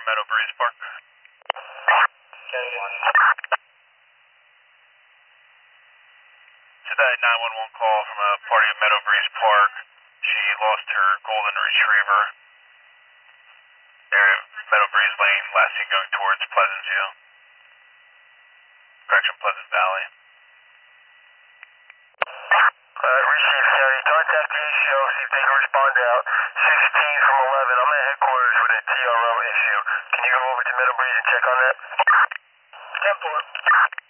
Meadow Breeze Park. Today, 911 call from a party at Meadow Breeze Park. She lost her golden retriever. Area of Meadow Breeze Lane, last seen going towards Pleasant View. Correction, Pleasant Valley. Received, County. Contact the ACO, see if they can respond out. 16 from 11. I'm at headquarters with a TRO issue. Can you go over to Meadow Breeze and check on that? 10-4.